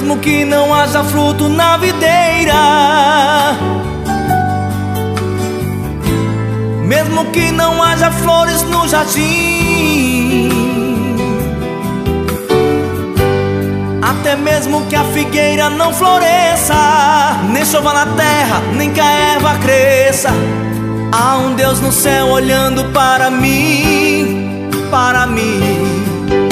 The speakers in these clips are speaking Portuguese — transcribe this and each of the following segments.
mesmo que não haja fruto na videira, mesmo que não haja flores no jardim, até mesmo que a figueira não floresça, nem chova na terra, nem que a erva cresça, há um Deus no céu olhando para mim, para mim.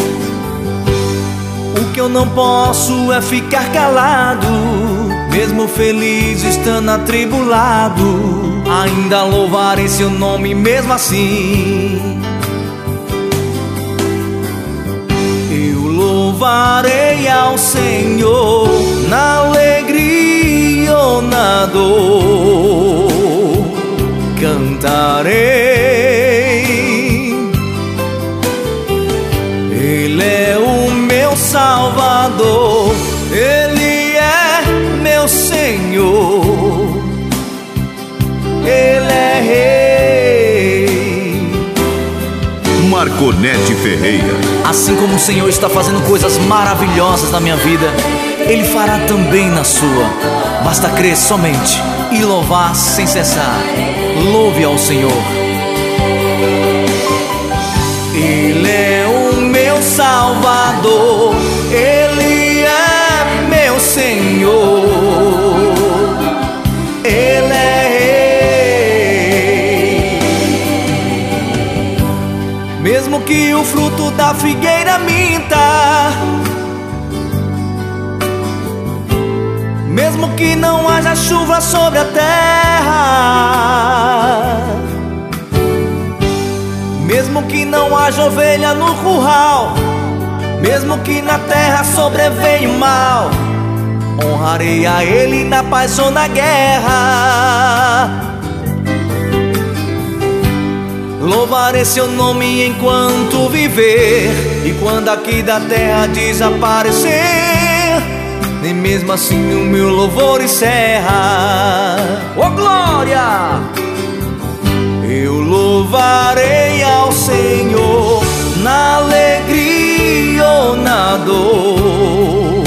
O que eu não posso é ficar calado, mesmo feliz estando atribulado, ainda louvarei seu nome mesmo assim. Eu louvarei ao Senhor na alegria ou na dor, cantarei. Ele é o meu Salvador, Ele é meu Senhor, Ele é Rei. Marconete Ferreira. Assim como o Senhor está fazendo coisas maravilhosas na minha vida, Ele fará também na sua. Basta crer somente e louvar sem cessar. Louve ao Senhor. Ele é o meu Salvador, Ele é meu Senhor, Ele é Rei. Mesmo que o fruto da figueira minta, mesmo que não haja chuva sobre a terra, mesmo que não haja ovelha no curral, mesmo que na terra sobrevenha o mal, honrarei a Ele na paz ou na guerra. Louvarei seu nome enquanto viver, e quando aqui da terra desaparecer, nem mesmo assim o meu louvor encerra. Oh glória! Eu louvarei ao Senhor na alegria ou na dor,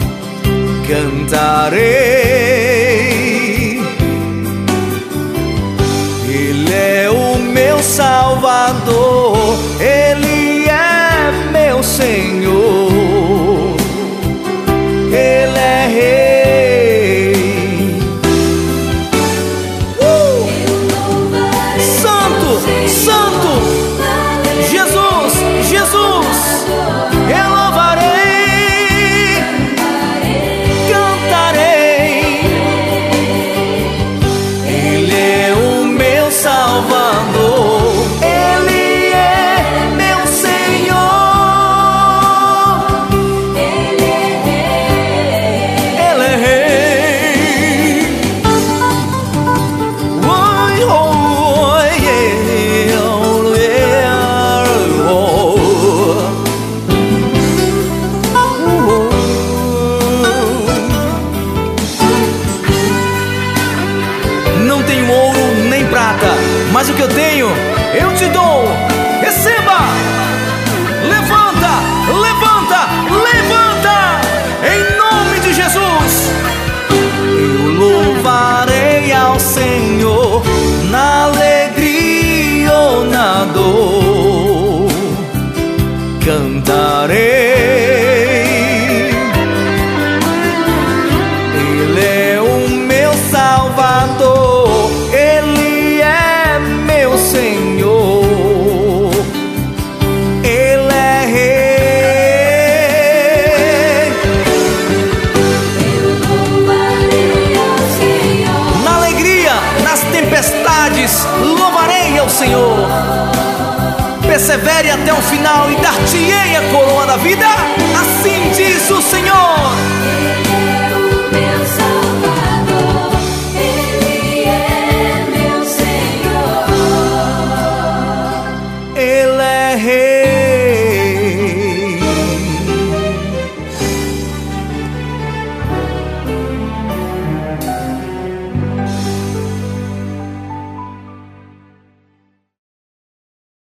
cantarei. Ele é o meu Salvador, Ele é meu Senhor, Ele é Rei. Mas o que eu tenho, eu te dou. Receba! Levanta, levanta, levanta! Em nome de Jesus! Eu louvarei ao Senhor na alegria ou na dor, cantarei. Ele é o meu Salvador, Ele é meu Senhor, Ele é Rei. Eu louvarei ao Senhor. Na alegria, nas tempestades, louvarei ao Senhor. Persevere até o final e dar-te-ei a coroa da vida. Assim diz o Senhor.